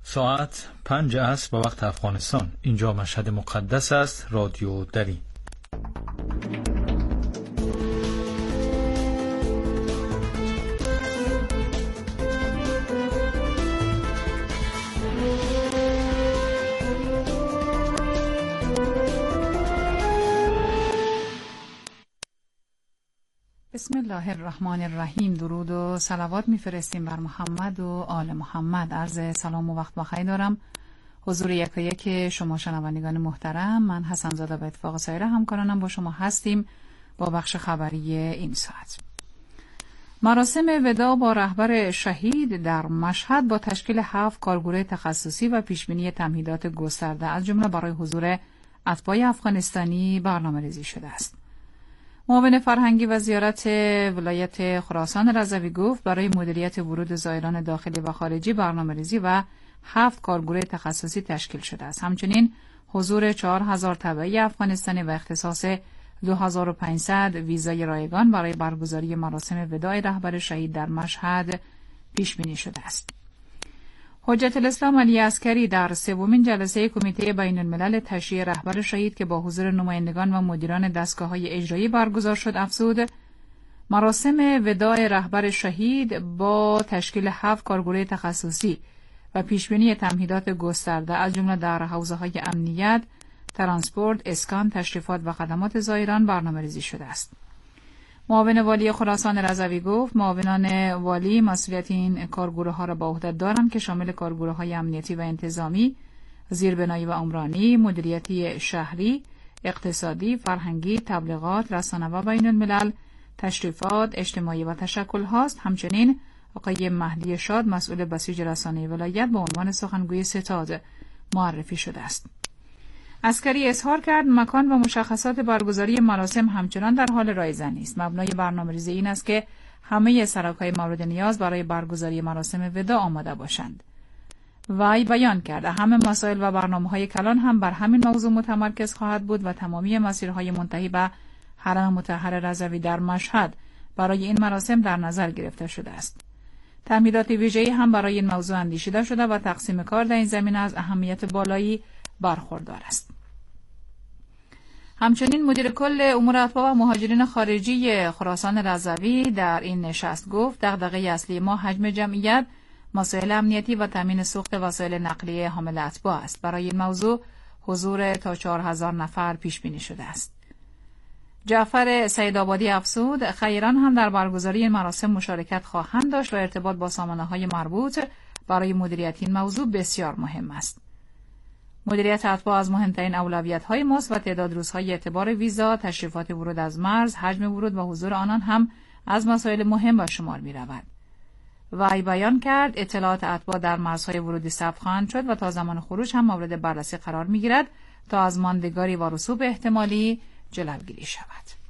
ساعت 5 است به وقت افغانستان. اینجا مشهد مقدس است. رادیو دری. بسم الله الرحمن الرحیم. درود و صلوات میفرستیم بر محمد و آل محمد. عرض سلام و وقت بخیر دارم حضور یکایک شما شنوندگان محترم. من حسن زاده به اتفاق سایر همکارانم با شما هستیم با بخش خبری این ساعت. مراسم وداع با رهبر شهید در مشهد با تشکیل 7 کارگروه تخصصی و پیشبینی تمهیدات گسترده از جمله برای حضور اتباع افغانستانی برنامه‌ریزی شده است. معاون فرهنگی و زیارت ولایت خراسان رضوی گفت برای مدیریت ورود زائران داخلی و خارجی برنامه‌ریزی و 7 کارگروه تخصصی تشکیل شده است. همچنین حضور 4000 تبعی افغانستانی و اختصاص 2500 ویزای رایگان برای برگزاری مراسم وداع رهبر شهید در مشهد پیش بینی شده است. حجت الاسلام علی عسکری در سومین جلسه کمیته بین الملل تشییع رهبر شهید که با حضور نمایندگان و مدیران دستگاه‌های اجرایی برگزار شد افزود مراسم وداع رهبر شهید با تشکیل 7 کارگروه تخصصی و پیشبینی تمهیدات گسترده از جمله در حوزه‌های امنیت، ترانسپورت، اسکان، تشریفات و خدمات زائران برنامه‌ریزی شده است. معاون والی خراسان رضوی گفت معاونان والی مسئولیت این کارگروه‌ها را به عهده دارند که شامل کارگروه‌های امنیتی و انتظامی، زیربنایی و عمرانی، مدیریتی شهری، اقتصادی، فرهنگی، تبلیغات، رسانه و بین الملل، تشریفات، اجتماعی و تشکل هاست. همچنین آقای مهدی شاد مسئول بسیج رسانه ولایت به عنوان سخنگوی ستاد معرفی شده است. عسکری اظهار کرد مکان و مشخصات برگزاری مراسم همچنان در حال رایزنی است. مبنای برنامه‌ریزی این است که همه سرک‌های مورد نیاز برای برگزاری مراسم وداع آماده باشند. وی بیان کرد اهم مسائل و برنامه‌های کلان هم بر همین موضوع متمرکز خواهد بود و تمامی مسیرهای منتهی به حرم مطهر رضوی در مشهد برای این مراسم در نظر گرفته شده است. تمهیدات ویژه‌ای هم برای این موضوع اندیشیده شده و تقسیم کار در این زمینه از اهمیت بالایی برخوردار است. همچنین مدیر کل امور اتباع و مهاجرین خارجی خراسان رضوی در این نشست گفت دغدغه اصلی ما حجم جمعیت، مسائل امنیتی و تامین سوخت وسایل نقلیه حامل اتباع است. برای این موضوع حضور تا 4000 نفر پیش بینی شده است. جعفر سیدآبادی افزود خیران هم در برگزاری این مراسم مشارکت خواهند داشت و ارتباط با سامانه‌های مربوط برای مدیریت این موضوع بسیار مهم است. مدیریت اتباع از مهمترین اولویت‌های ماست و تعداد روزهای اعتبار ویزا، تشریفات ورود از مرز، حجم ورود و حضور آنان هم از مسائل مهم به شمار می‌رود. وی بیان کرد اطلاعات اتباع در مرزهای ورودی ثبت خواهند شد و تا زمان خروج هم مورد بررسی قرار می‌گیرد تا از ماندگاری و رسوب احتمالی جلوگیری شود.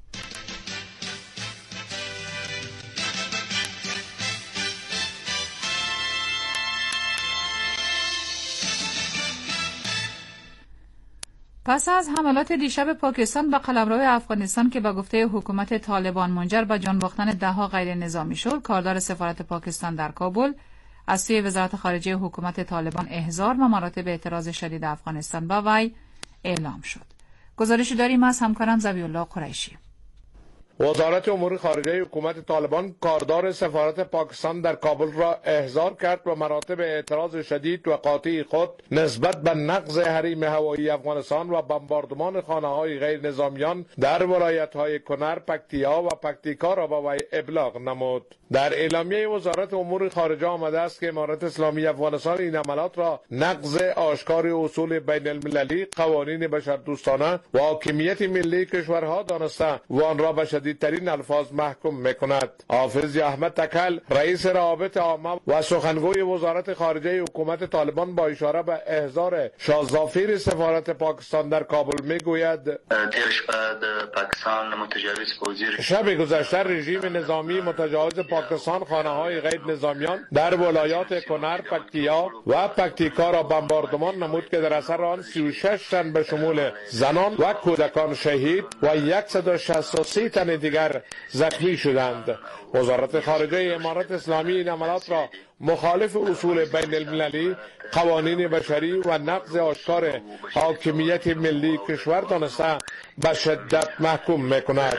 پس از حملات دیشب پاکستان به قلمرو افغانستان که به گفته حکومت طالبان منجر به جان باختن ده‌ها غیر نظامی شد، کاردار سفارت پاکستان در کابل از سوی وزارت خارجه حکومت طالبان احضار و مراتب اعتراض شدید افغانستان به وی اعلام شد. گزارشی داریم از همکارم ذبیح الله قریشی. وزارت امور خارجه حکومت طالبان کاردار سفارت پاکستان در کابل را احضار کرد و مراتب اعتراض شدید و قاطع خود نسبت به نقض حریم هوایی افغانستان و بمباردمان خانه‌های غیر نظامیان در ولایت‌های کنر، پکتیا و پکتیکا را به وی ابلاغ نمود. در اعلامیه وزارت امور خارجه آمده است که امارت اسلامی افغانستان این عملات را نقض آشکار اصول بین المللی، قوانین بشردوستانه و حاکمیت ملی کشورها دانسته و آن را به شدیدترین الفاظ محکوم میکند. حافظ احمد تکل رئیس روابط عامه و سخنگوی وزارت خارجه حکومت طالبان با اشاره به احضار شاهزافیر سفارت پاکستان در کابل میگوید پاکستان متجاوز فوجی شب گذشته رژیم نظامی متجاوز پاکستان خانه‌های غیر نظامیان در ولایات کنر، پکتیا و پکتیکا را بمباردمان نمود که در اثر آن 36 تن به شمول زنان و کودکان شهید و 163 تن دیگر زخمی شدند. وزارت خارجه امارت اسلامی این عملات را مخالف اصول بین المللی، قوانین بشری و نقض آشکار حاکمیت ملی کشور دانسته به شدت محکوم میکند.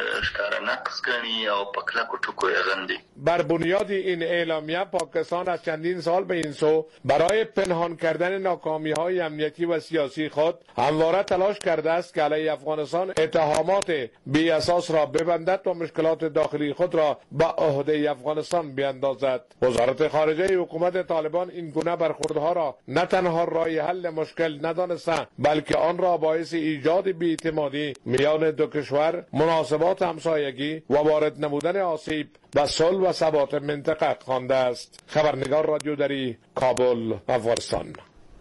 بر بنیاد این اعلامیه پاکستان از چندین سال به این سو برای پنهان کردن ناکامی های امنیتی و سیاسی خود همواره تلاش کرده است که علیه افغانستان اتهامات بی اساس را ببندد و مشکلات داخلی خود را به عهده افغانستان بیاندازد. وزارت خارجه حکومت طالبان این گونه برخوردها را نه تنها راه حل مشکل ندانسته، بلکه آن را باعث ایجاد بی‌اعتمادی میان دو کشور، مناسبات همسایگی و وارد نمودن آسیب و صلح و ثبات منطقه خوانده است. خبرنگار رادیو دری، کابل، افغانستان.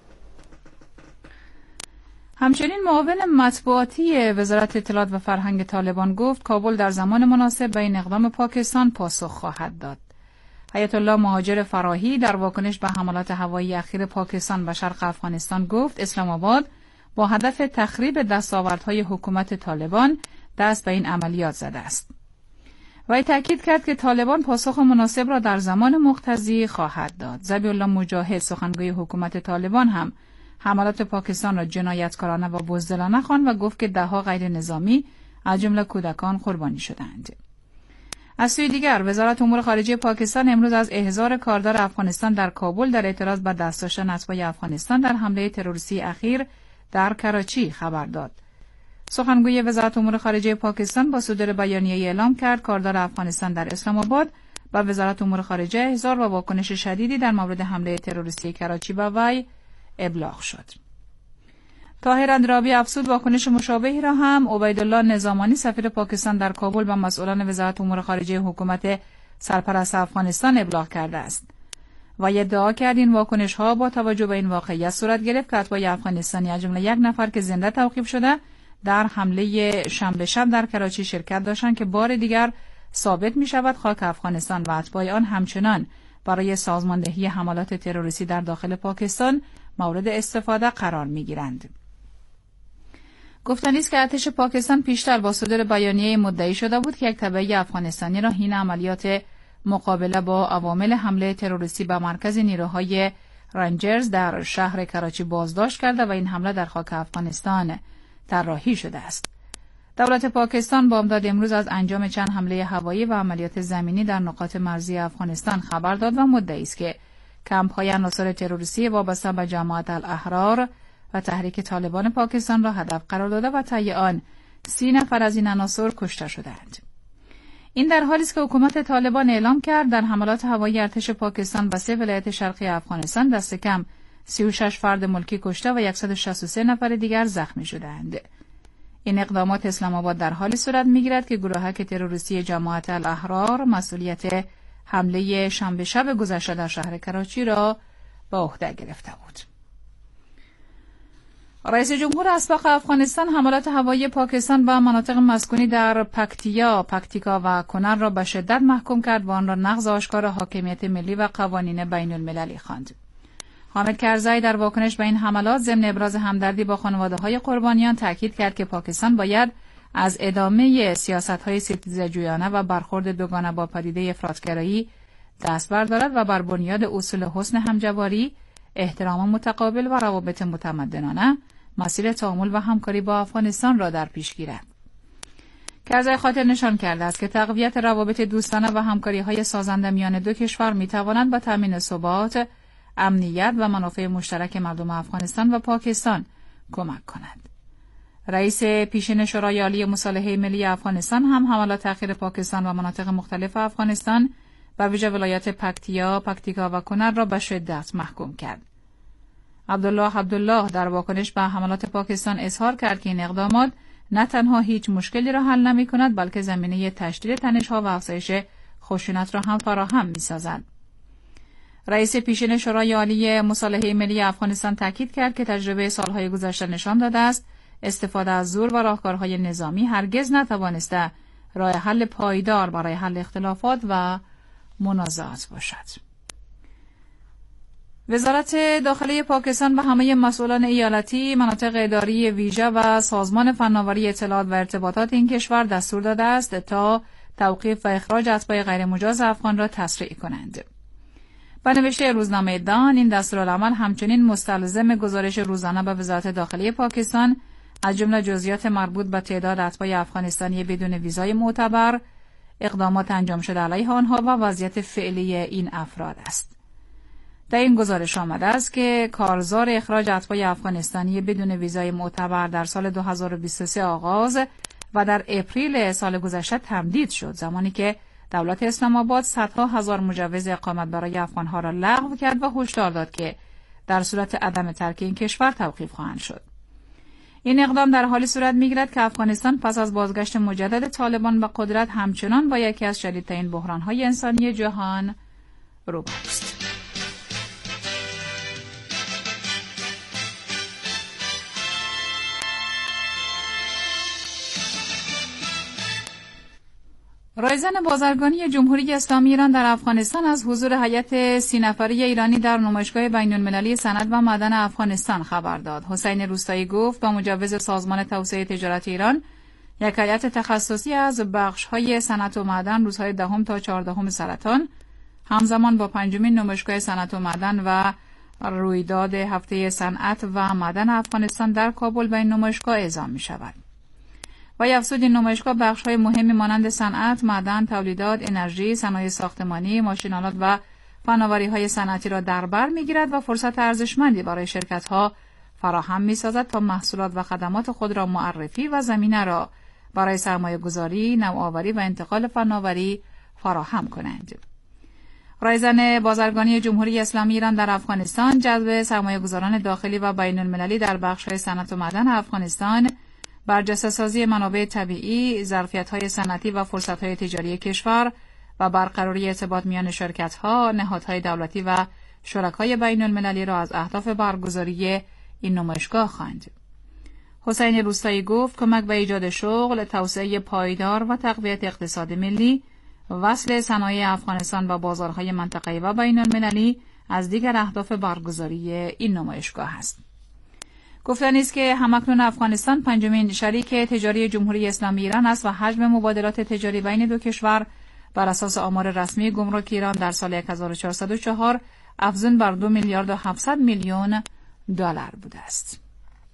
همچنین معاون مطبوعاتی وزارت اطلاعات و فرهنگ طالبان گفت کابل در زمان مناسب به این اقدام پاکستان پاسخ خواهد داد. آیت الله مهاجر فراهی در واکنش به حملات هوایی اخیر پاکستان به شرق افغانستان گفت اسلام آباد با هدف تخریب دستاوردهای حکومت طالبان دست به این عملیات زده است. وی تاکید کرد که طالبان پاسخ مناسب را در زمان مقتضی خواهد داد. ذبیح الله مجاهد سخنگوی حکومت طالبان هم حملات پاکستان را جنایتکارانه و بزدلانه خواند و گفت که دهها غیر نظامی از جمله کودکان قربانی شدند. از سوی دیگر وزارت امور خارجه پاکستان امروز از احضار کاردار افغانستان در کابل در اعتراض بر دست داشتن اتباع افغانستان در حمله تروریستی اخیر در کراچی خبر داد. سخنگوی وزارت امور خارجه پاکستان با صدور بیانیه اعلام کرد کاردار افغانستان در اسلام آباد و وزارت امور خارجه احضار و واکنش شدیدی در مورد حمله تروریستی کراچی به وی ابلاغ شد. طاهر اندرابی افزود واکنش مشابهی را هم عبیدالله نظامانی سفیر پاکستان در کابل به مسئولان وزارت امور خارجه حکومت سرپرست افغانستان ابلاغ کرده است و ادعا کرد این واکنش‌ها با توجه به این واقعیت صورت گرفت که اتباع افغانستانی از جمله یک نفر که زنده توقیف شده در حمله شنبه شب در کراچی شرکت داشتند که بار دیگر ثابت می‌شود خاک افغانستان و اتباع آن همچنان برای سازماندهی حملات تروریستی در داخل پاکستان مورد استفاده قرار می‌گیرند. گفتنی است که ارتش پاکستان پیشتر با صدور بیانیه مدعی شده بود که یک تبعی افغانستانی را حین عملیات مقابله با عوامل حمله تروریستی به مرکز نیروهای رنجرز در شهر کراچی بازداشت کرده و این حمله در خاک افغانستان طراحی شده است. دولت پاکستان با امداد امروز از انجام چند حمله هوایی و عملیات زمینی در نقاط مرزی افغانستان خبر داد و مدعی است که کمپ‌های عناصر تروریستی وابسته به جماعت الاحرار و تحریک طالبان پاکستان را هدف قرار داده و طی آن 30 نفر از این عناصر کشته شدند. این در حالی است که حکومت طالبان اعلام کرد در حملات هوایی ارتش پاکستان به 3 ولایت شرقی افغانستان دست کم 36 فرد ملکی کشته و 163 نفر دیگر زخمی شدند. این اقدامات اسلام آباد در حالی صورت می‌گیرد که گروهک تروریستی جماعت الاحرار مسئولیت حمله شنبه شب گذشته در شهر کراچی را به عهده گرفته بود. رئیس جمهور اسبق افغانستان حملات هوایی پاکستان به مناطق مسکونی در پکتیکا و کنر را به شدت محکوم کرد و آن را نقض آشکار حاکمیت ملی و قوانین بین المللی خواند. حامد کرزی در واکنش به این حملات ضمن ابراز همدردی با خانواده‌های قربانیان تاکید کرد که پاکستان باید از ادامه سیاست‌های ستیزجویانه و برخورد دوگانه با پدیده افراطگرایی دست بردارد و بر بنیاد اصول حسن همجواری، احترام متقابل و روابط متمدنانه مسیر تعامل و همکاری با افغانستان را در پیش گیرد. کرزی خاطر نشان کرده است که تقویت روابط دوستانه و همکاری‌های سازنده میان دو کشور می‌تواند به تامین ثبات، امنیت و منافع مشترک مردم افغانستان و پاکستان کمک کند. رئیس پیشین شورای عالی مصالحه ملی افغانستان هم حملات اخیر پاکستان و مناطق مختلف افغانستان و ویژه ولایت پکتیکا و کنر را به شدت محکوم کرد. عبدالله در واکنش به حملات پاکستان اظهار کرد که این اقدامات نه تنها هیچ مشکلی را حل نمی‌کند بلکه زمینه تشدید تنش‌ها و افزایش خشونت را هم فراهم می‌سازد. رئیس پیشین شورای عالی مصالحه ملی افغانستان تاکید کرد که تجربه سالهای گذشته نشان داده است استفاده از زور و راهکارهای نظامی هرگز نتوانسته راه حل پایدار برای حل اختلافات و منازعات باشد. وزارت داخلی پاکستان به همه مسئولان ایالتی، مناطق اداری ویژه و سازمان فناوری اطلاعات و ارتباطات این کشور دستور داده است تا توقیف و اخراج اتباع غیرمجاز افغان را تسریع کنند. با نوشته روزنامه دان، این دستورالعمل همچنین مستلزم گزارش روزانه به وزارت داخلی پاکستان از جمله جزئیات مربوط به تعداد اتباع افغانستانی بدون ویزای معتبر، اقدامات انجام شده علیه آنها و وضعیت فعلی این افراد است. در این گزارش آمده است که کارزار اخراج اتباع افغانستانی بدون ویزای معتبر در سال 2023 آغاز و در اپریل سال گذشته تمدید شد، زمانی که دولت اسلام آباد صدها هزار مجوز اقامت برای افغانها را لغو کرد و هشدار داد که در صورت عدم ترک این کشور توقیف خواهند شد. این اقدام در حالی صورت می‌گیرد که افغانستان پس از بازگشت مجدد طالبان به قدرت همچنان با یکی از شدیدترین بحران‌های انسانی جهان روبروست. رایزن بازرگانی جمهوری اسلامی ایران در افغانستان از حضور هیئت 30 نفره ایرانی در نمایشگاه بین‌المللی صنعت و معدن افغانستان خبر داد. حسین روستایی گفت با مجوز سازمان توسعه تجارت ایران، یک هیئت تخصصی از بخش‌های صنعت و معدن روزهای 10 تا 14 سرطان همزمان با 5مین نمایشگاه صنعت و معدن و رویداد هفته صنعت و معدن افغانستان در کابل به این نمایشگاه اعزام می‌شود. و افزود این نمایشگاه بخش‌های مهمی مانند صنعت، معدن، تولیدات، انرژی، صنایع ساختمانی، ماشین‌آلات و فناوری‌های صنعتی را در بر می‌گیرد و فرصت ارزشمندی برای شرکت‌ها فراهم می‌سازد تا محصولات و خدمات خود را معرفی و زمینه را برای سرمایه‌گذاری، نوآوری و انتقال فناوری فراهم کنند. رایزن بازرگانی جمهوری اسلامی ایران در افغانستان جذب سرمایه‌گذاران داخلی و بین‌المللی در بخش‌های صنعت و معدن افغانستان، برجسته‌سازی منابع طبیعی، ظرفیت‌های صنعتی و فرصت‌های تجاری کشور و برقراری ارتباط میان شرکت‌ها، نهادهای دولتی و شرکای بین‌المللی را از اهداف برگزاری این نمایشگاه خواند. حسین روستایی گفت کمک به ایجاد شغل، توسعه پایدار و تقویت اقتصاد ملی، وصل صنایع افغانستان با بازارهای منطقه‌ای و بین‌المللی از دیگر اهداف برگزاری این نمایشگاه است. گفتنی است که همکنون افغانستان 5مین شریک تجاری جمهوری اسلامی ایران است و حجم مبادلات تجاری بین دو کشور بر اساس آمار رسمی گمرک ایران در سال 1404 افزون بر 2 میلیارد و 700 میلیون دلار بوده است.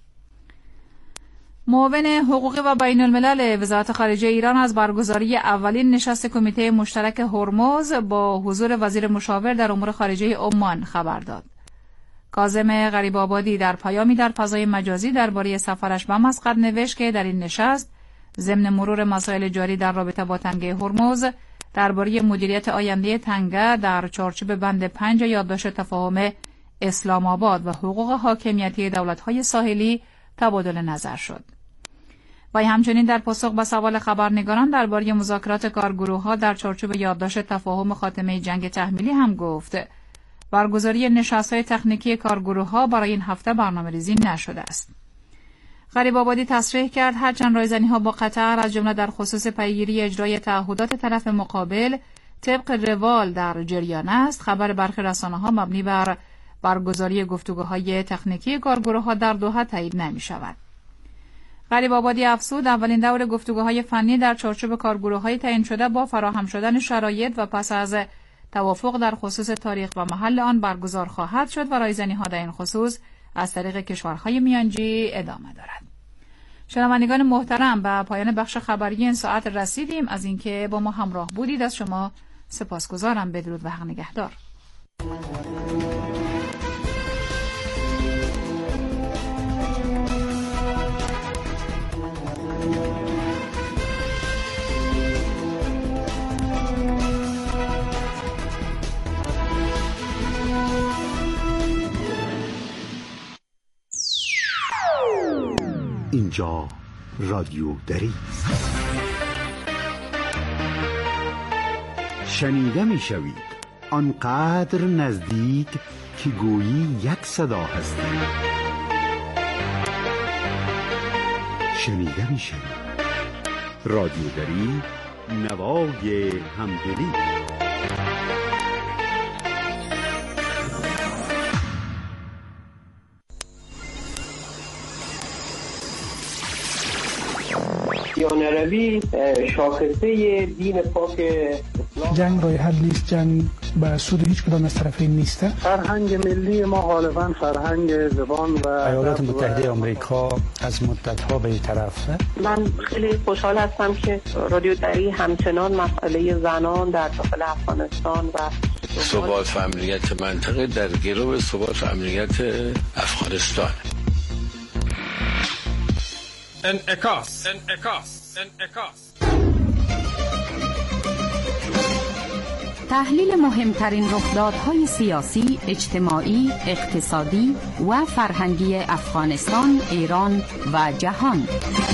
معاون حقوقی و بین الملل وزارت خارجه ایران از برگزاری اولین نشست کمیته مشترک هرمز با حضور وزیر مشاور در امور خارجه عمان خبر داد. کاظم غریب‌آبادی در پیامی در فضای مجازی درباره سفرش به مسقط نوشت که در این نشست ضمن مرور مسائل جاری در رابطه با تنگه هرمز درباره مدیریت آینده تنگه در چارچوب بند 5 یادداشت تفاهم اسلام آباد و حقوق حاکمیتی دولت‌های ساحلی تبادل نظر شد. و همچنین در پاسخ به سوال خبرنگاران درباره مذاکرات کارگروه‌ها در چارچوب یادداشت تفاهم خاتمه جنگ تحمیلی هم گفت برگزاری نشست‌های تکنیکی کارگروه‌ها برای این هفته برنامه‌ریزی نشده است. غریب‌آبادی تصریح کرد هرچند رایزنی‌ها با قطر از جمله در خصوص پیگیری اجرای تعهدات طرف مقابل طبق روال در جریان است، خبر برخی رسانه‌ها مبنی بر برگزاری گفتگوهای تکنیکی کارگروه‌ها در دوحه تایید نمی‌شود. غریب‌آبادی افزود اولین دور گفتگوهای فنی در چارچوب کارگروه‌های تعیین شده با فراهم شدن شرایط و پس از توافق در خصوص تاریخ و محل آن برگزار خواهد شد و رایزنی‌ها در این خصوص از طریق کشورهای میانجی ادامه دارد. شنوندگان محترم، به پایان بخش خبری این ساعت رسیدیم. از اینکه با ما همراه بودید از شما سپاسگزارم. بدرود و حق نگهدار. اینجا رادیو دری است. شنیده می شوید آنقدر نزدیک که گویی یک صدا هستی. شنیده می شوید رادیو دری، نوای همدلی. Pionere مولوی شاخصه دین پاک اسلام. جنگ راه حل نیست، جنگ به سود هیچ کدام از طرفین نیست. فرهنگ ملی ما غالبا فرهنگ زبان و ایالات متحده آمریکا از مدت‌ها به این طرف. من خیلی خوشحال هستم که رادیو دری همچنان مسئله زنان در داخل افغانستان و ثبات و امنیت منطقه در گرو ثبات و امنیت افغانستان. انعکاس. تحلیل مهمترین رخدادهای سیاسی، اجتماعی، اقتصادی و فرهنگی افغانستان، ایران و جهان.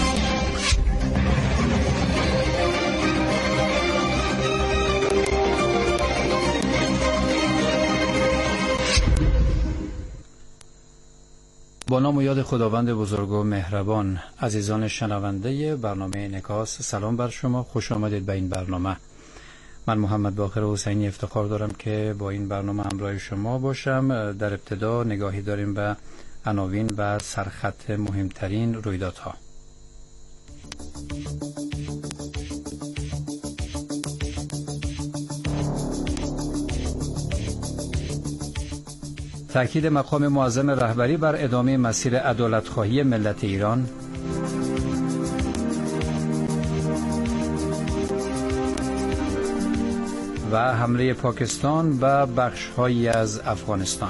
با نام و یاد خداوند بزرگ و مهربان. عزیزان شنونده برنامه انعکاس، سلام بر شما، خوش آمدید به این برنامه. من محمد باقر حسینی افتخار دارم که با این برنامه همراه شما باشم. در ابتدا نگاهی داریم به عناوین و سرخط مهمترین رویدادها. تأکید مقام معظم رهبری بر ادامه مسیر عدالت‌خواهی ملت ایران. و حمله پاکستان به بخش‌هایی از افغانستان.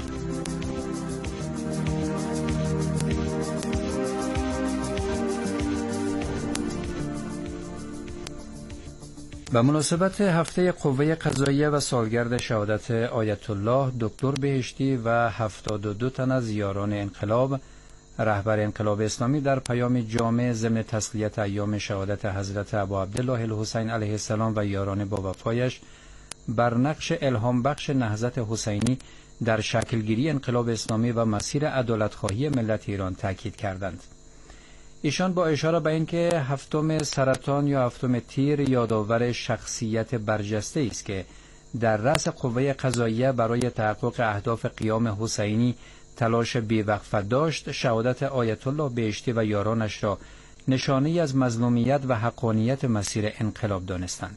به مناسبت هفته قوه قضاییه و سالگرد شهادت آیت الله دکتر بهشتی و 72 تن از یاران انقلاب، رهبر انقلاب اسلامی در پیام جامع ضمن تسلیت ایام شهادت حضرت ابا عبدالله الحسین علیه السلام و یاران با وفایش بر نقش الهام بخش نهضت حسینی در شکلگیری انقلاب اسلامی و مسیر عدالت‌خواهی ملت ایران تاکید کردند. ایشان با اشاره به اینکه هفتم سرطان یا هفتم تیر یادآور شخصیت برجسته است که در رأس قوه قضاییه برای تحقق اهداف قیام حسینی تلاش بی‌وقفه داشت، شهادت آیت الله بهشتی و یارانش را نشانه‌ای از مظلومیت و حقانیت مسیر انقلاب دانستند.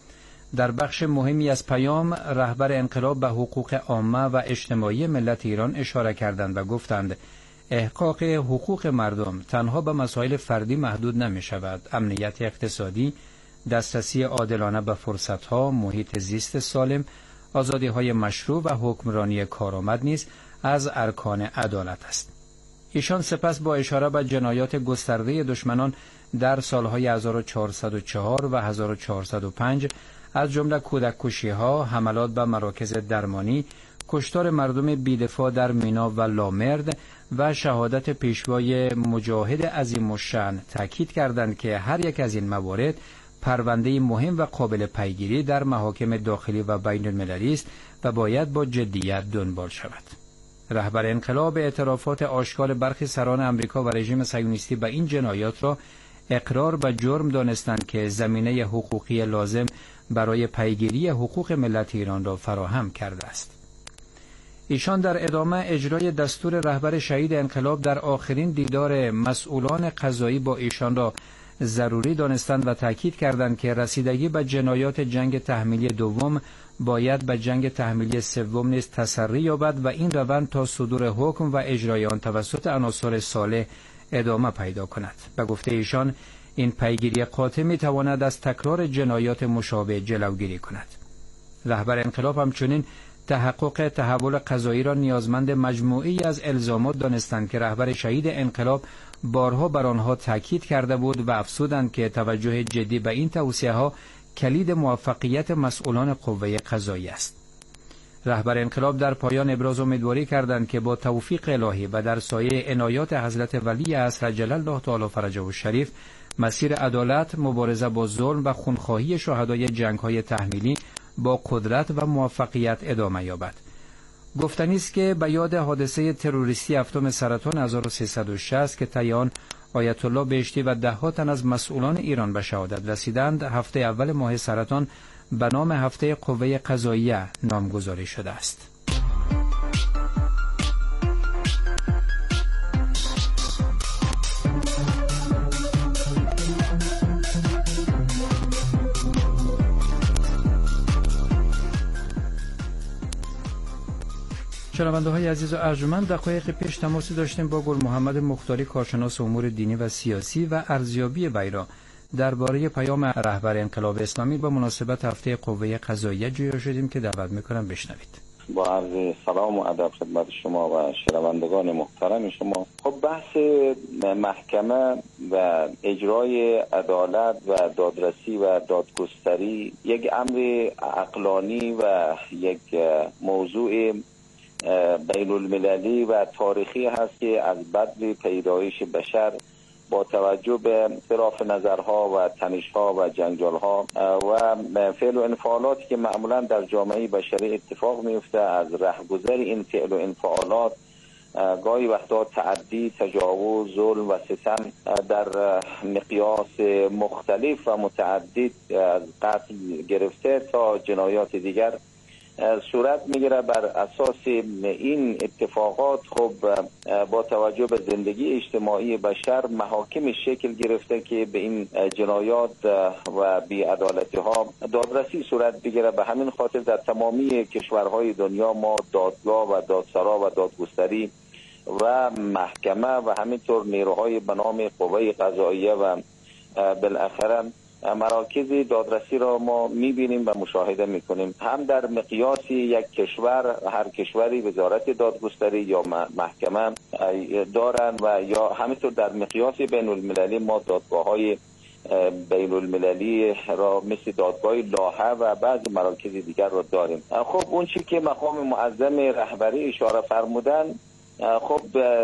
در بخش مهمی از پیام، رهبر انقلاب به حقوق عامه و اجتماعی ملت ایران اشاره کردند و گفتند احقاق حقوق مردم تنها به مسائل فردی محدود نمی شود. امنیت اقتصادی، دسترسی عادلانه به فرصتها، محیط زیست سالم، آزادی‌های مشروع و حکمرانی کارآمد نیز از ارکان عدالت است. ایشان سپس با اشاره به جنایات گسترده دشمنان در سالهای 1404 و 1405 از جمله کودک‌کشی‌ها، حملات به مراکز درمانی، کشتار مردم بی‌دفاع در مینا و لامرد و شهادت پیشوای مجاهد عظیم الشأن تاکید کردند که هر یک از این موارد پرونده مهم و قابل پیگیری در محاکم داخلی و بین المللی است و باید با جدیت دنبال شود. رهبر انقلاب اعترافات آشکار برخی سران امریکا و رژیم صهیونیستی به این جنایات را اقرار به جرم دانستند که زمینه حقوقی لازم برای پیگیری حقوق ملت ایران را فراهم کرده است. ایشان در ادامه اجرای دستور رهبر شهید انقلاب در آخرین دیدار مسئولان قضایی با ایشان را ضروری دانستند و تاکید کردند که رسیدگی به جنایات جنگ تحمیلی دوم باید به جنگ تحمیلی سوم نیز تسری یابد و این روند تا صدور حکم و اجرای آن توسط عناصر صالح ادامه پیدا کند. به گفته ایشان این پیگیری قاطع می تواند از تکرار جنایات مشابه جلوگیری کند. رهبر انقلاب همچنین تحقق تحول قضایی را نیازمند مجموعی از الزامات دانستند که رهبر شهید انقلاب بارها بر آنها تاکید کرده بود و افزودند که توجه جدی به این توصیه‌ها کلید موفقیت مسئولان قوه قضایی است. رهبر انقلاب در پایان ابراز امیدواری کردند که با توفیق الهی و در سایه عنایات حضرت ولی عصر عجل الله تعالی فرجه الشریف مسیر عدالت، مبارزه با ظلم و خونخواهی شهدای جنگ‌های تحمیلی با قدرت و موفقیت ادامه یابد. گفتنی است که به یاد حادثه تروریستی هفتم سرطان 1360 که طی آن آیت الله بهشتی و ده‌ها تن از مسئولان ایران به شهادت رسیدند، هفته اول ماه سرطان به نام هفته قوه قضاییه نامگذاری شده است. شنونده های عزیز و ارجمند، دقایق پیش تماسی داشتیم با گل محمد مختاری، کارشناس امور دینی و سیاسی و ارزیابی وی را درباره پیام رهبر انقلاب اسلامی با مناسبت هفته قوه قضاییه جویا شدیم که دعوت میکنم بشنوید. با عرض سلام و ادب خدمت شما و شنوندگان محترم شما. خب بحث محکمه و اجرای عدالت و دادرسی و دادگستری یک امر عقلانی و یک موضوع بین المللی و تاریخی هست که از بدو پیدایش بشر با توجه به اختلاف نظرها و تنش‌ها و جنجال‌ها و فعل و انفعالاتی که معمولا در جامعه بشری اتفاق میفته، از رهگذر این فعل و انفعالات گاهی وقتا تعدی، تجاوز، ظلم و ستم در مقیاس مختلف و متعدد، از قتل گرفته تا جنایات دیگر صورت میگیره. بر اساس این اتفاقات خب با توجه به زندگی اجتماعی بشر محاکم شکل گرفته که به این جنایات و بی‌عدالتی ها دادرسی صورت بگیره. به همین خاطر در تمامی کشورهای دنیا ما دادگاه و دادسرا و دادگستری و محکمه و همینطور نیروهای به نام قوه قضاییه و بالاخره مراکز دادرسی را ما میبینیم و مشاهده میکنیم. هم در مقیاس یک کشور، هر کشوری وزارت دادگستری یا محکمه دارن و یا همینطور در مقیاس بین المللی ما دادگاه های بین المللی را مثل دادگاه لاهه و بعض مراکز دیگر را داریم. خب اون چی که مقام معظم رهبری اشاره فرمودن، خب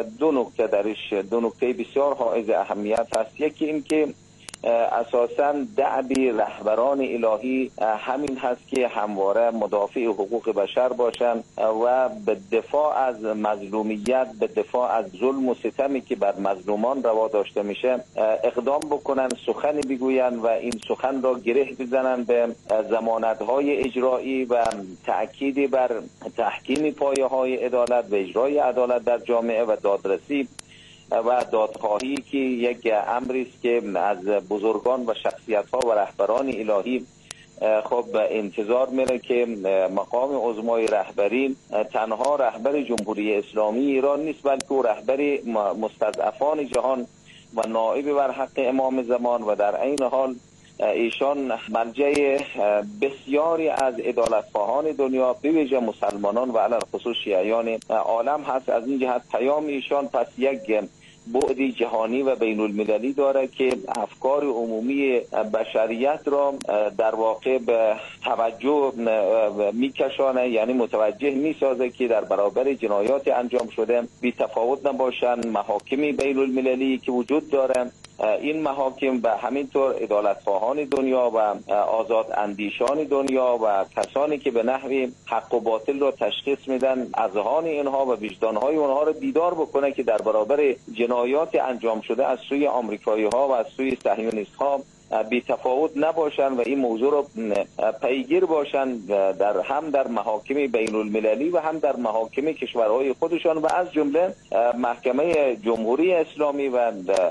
دو نکته بسیار حائز اهمیت هست. یکی این که اساساً دعوی رهبران الهی همین هست که همواره مدافع حقوق بشر باشند و به دفاع از مظلومیت، به دفاع از ظلم و ستمی که بر مظلومان روا داشته میشه اقدام بکنن، سخن بگوین و این سخن را گره بزنن به ضمانت‌های اجرایی و تأکید بر تحکیم پایه‌های عدالت و اجرای عدالت در جامعه و دادرسی و دادخواهی که یک امری است که از بزرگان و شخصیت‌ها و رهبران الهی خب انتظار میره که مقام عظمای رهبری تنها رهبر جمهوری اسلامی ایران نیست، بلکه او رهبر مستضعفان جهان و نائب بر حق امام زمان و در عین حال ایشان ملجأ بسیاری از عدالت‌خواهان دنیا به ویژه مسلمانان و علی خصوص شیعیان عالم هست. از این جهت پیام ایشان پس یک بعدی جهانی و بین المللی داره که افکار عمومی بشریت را در واقع به توجه میکشانه، یعنی متوجه میسازه که در برابر جنایات انجام شده بی تفاوت نباشند. محاکم بین المللی که وجود داره، این محاکم و همینطور عدالت‌خواهان دنیا و آزاد اندیشان دنیا و کسانی که به نحوی حق و باطل را تشخیص میدن، اذهان اینها و وجدانهای اونها را بیدار بکنه که در برابر جنایات انجام شده از سوی آمریکایی‌ها و از سوی صهیونیست‌ها بی تفاوت نباشن و این موضوع را پیگیر باشن هم در محاکم بین المللی و هم در محاکم کشورهای خودشان و از جمله محکمه جمهوری اسلامی و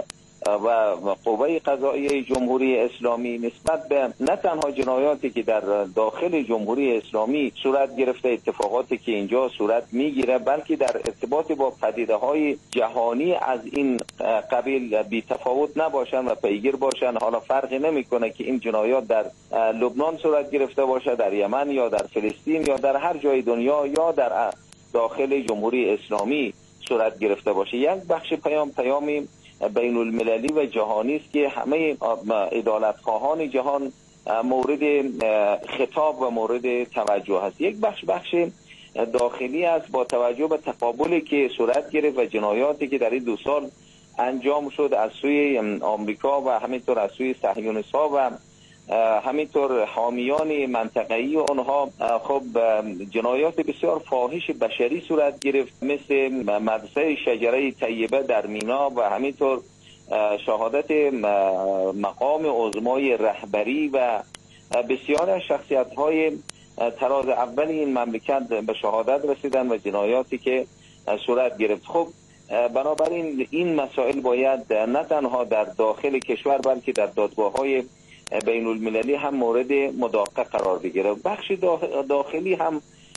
قوه قضاییه جمهوری اسلامی نسبت به نه تنها جنایاتی که در داخل جمهوری اسلامی صورت گرفته، اتفاقاتی که اینجا صورت میگیره، بلکه در ارتباط با پدیده‌های جهانی از این قبیل بی تفاوت نباشن و پیگیر باشن. حالا فرقی نمیکنه که این جنایات در لبنان صورت گرفته باشه، در یمن یا در فلسطین یا در هر جای دنیا یا در داخل جمهوری اسلامی صورت گرفته باشه. یک بخش پیامی بین المللی و جهانی است که همه عدالت‌خواهان جهان مورد خطاب و مورد توجه است. یک بخش داخلی است با توجه به تقابلی که صورت گرفت و جنایاتی که در این 2 سال انجام شد از سوی آمریکا و همینطور از سوی صهیونیست‌ها و همینطور حامیان منطقه‌ای اونها. خب جنایات بسیار فاحش بشری صورت گرفت، مثل مدرسه شجره طیبه در مینا و همینطور شهادت مقام عظمای رهبری و بسیاری از شخصیت‌های تراز اول این مملکت به شهادت رسیدن و جنایاتی که صورت گرفت. خب بنابراین این مسائل باید نه تنها در داخل کشور بلکه در دادگاه‌های بین المللی هم مورد مداقه قرار بگیره. بخش داخلی هم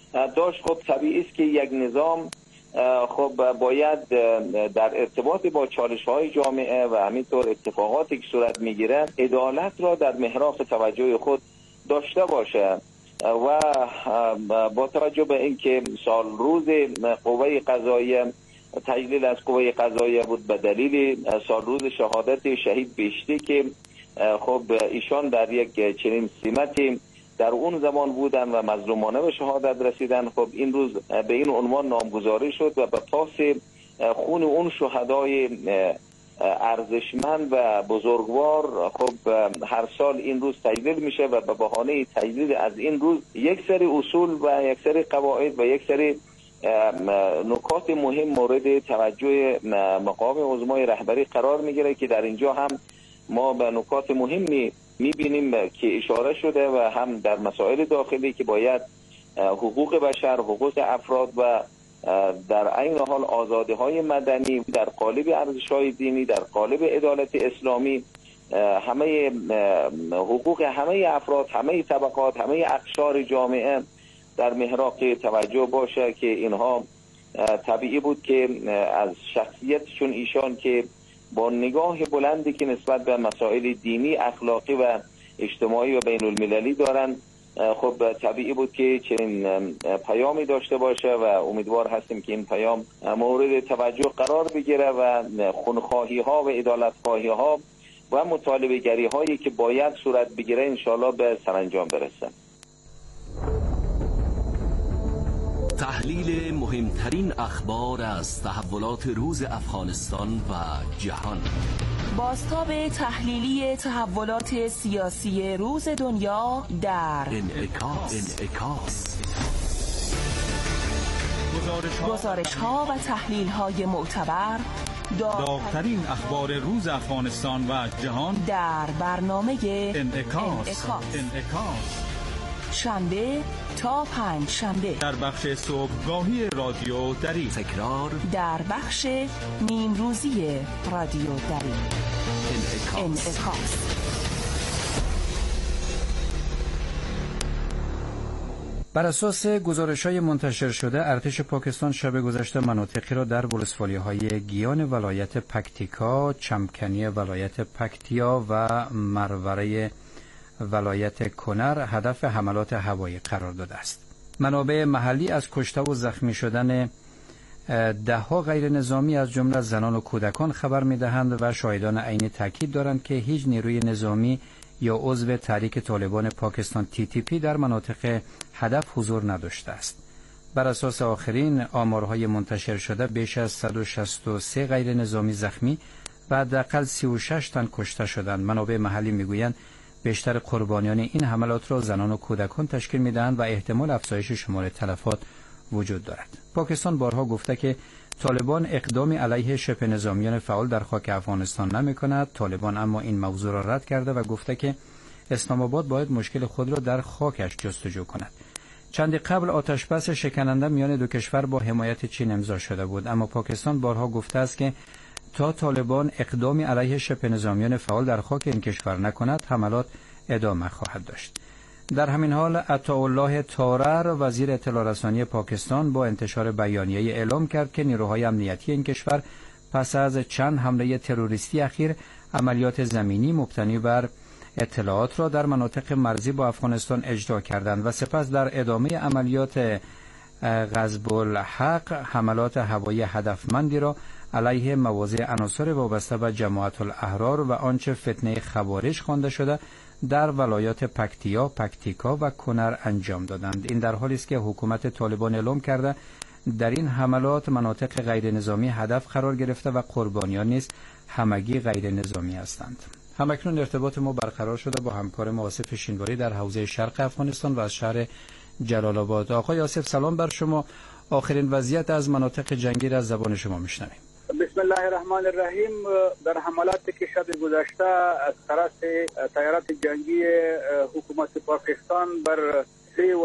داشت. خب طبیعی است که یک نظام خب باید در ارتباط با چالش‌های جامعه و همینطور اتفاقاتی که صورت میگیره عدالت را در محراق توجه خود داشته باشه و با توجه به اینکه سال روز قوه قضاییه تجلیل از قوه قضاییه بود به دلیل سال روز شهادت شهید بهشتی که خب ایشان در یک چنین سمتی در اون زمان بودن و مظلومانه به شهادت رسیدن، خب این روز به این عنوان نامگذاری شد و به پاس خون اون شهدای ارزشمند و بزرگوار خب هر سال این روز تجلیل میشه و به بهانه تجلیل از این روز یک سری اصول و یک سری قواعد و یک سری نکات مهم مورد توجه مقام عظمای رهبری قرار میگیره که در اینجا هم ما به نکات مهمی میبینیم که اشاره شده و هم در مسائل داخلی که باید حقوق بشر، حقوق افراد و در عین حال آزادی‌های مدنی در قالب ارزش‌های دینی، در قالب عدالت اسلامی، همه حقوق همه افراد، همه طبقات، همه اقشار جامعه در محراق توجه باشه که اینها طبیعی بود که از شخصیتشون ایشان که با نگاه بلندی که نسبت به مسائل دینی، اخلاقی و اجتماعی و بین المللی دارن، خب طبیعی بود که چنین پیامی داشته باشه و امیدوار هستیم که این پیام مورد توجه قرار بگیره و خونخواهی ها و عدالت خواهی ها و مطالبه گری هایی که باید صورت بگیره انشالله به سرانجام برسه. تحلیل مهمترین اخبار از تحولات روز افغانستان و جهان. بازتاب تحلیلی تحولات سیاسی روز دنیا در انعکاس. گزارش‌ها و تحلیل‌های معتبر، داغ‌ترین اخبار روز افغانستان و جهان در برنامه انعکاس. شنبه تا پنج شنبه در بخش صبحگاهی رادیو دری، تکرار در بخش نیم روزی رادیو دری. انعکاس. بر اساس گزارش‌های منتشر شده، ارتش پاکستان شب گذشته مناطقی را در ولسوالی‌های گیان ولایت پکتیکا، چمکنی ولایت پکتیا و مروره ولایت کنر هدف حملات هوایی قرار داده است. منابع محلی از کشته و زخمی شدن ده‌ها غیر نظامی از جمله زنان و کودکان خبر می‌دهند و شاهدان عینی تاکید دارند که هیچ نیروی نظامی یا عضو تحریک طالبان پاکستان TTP در مناطق هدف حضور نداشته است. بر اساس آخرین آمارهای منتشر شده بیش از 163 غیر نظامی زخمی و حداقل 36 تن کشته شدند. منابع محلی میگویند بیشتر قربانیان این حملات را زنان و کودکان تشکیل میدهند و احتمال افزایش شمار تلفات وجود دارد. پاکستان بارها گفته که طالبان اقدامی علیه شبه نظامیان فعال در خاک افغانستان نمی کند. طالبان اما این موضوع را رد کرده و گفته که اسلام آباد باید مشکل خود را در خاکش جستجو کند. چندی قبل آتشبس شکننده میان دو کشور با حمایت چین امضا شده بود، اما پاکستان بارها گفته است که تا طالبان اقدامی علیه شبه نظامیان فعال در خاک این کشور نکند حملات ادامه خواهد داشت. در همین حال عطاالله طارر وزیر اطلاع رسانی پاکستان با انتشار بیانیه اعلام کرد که نیروهای امنیتی این کشور پس از چند حمله تروریستی اخیر عملیات زمینی مبتنی بر اطلاعات را در مناطق مرزی با افغانستان اجرا کردند و سپس در ادامه عملیات غضب الحق حملات هوایی هدفمندی را علیه مواضع عناصر وابسته به جماعت الاحرار و آنچه فتنه خوارج خوانده شده در ولایات پکتیا، پکتیکا و کنر انجام دادند. این در حالی است که حکومت طالبان اعلام کرده در این حملات مناطق غیر نظامی هدف قرار گرفته و قربانیان نیز همگی غیر نظامی هستند. همکنون ارتباط ما برقرار شده با همکار ما آصف شینواری در حوزه شرق افغانستان و از شهر جلال آباد. آقای آصف سلام بر شما. آخرین وضعیت از مناطق جنگی را از زبان شما میشنویم. بسم الله الرحمن الرحیم. در حملاتی که شب گذشته از طرف تیارات جنگی حکومت پاکستان بر 3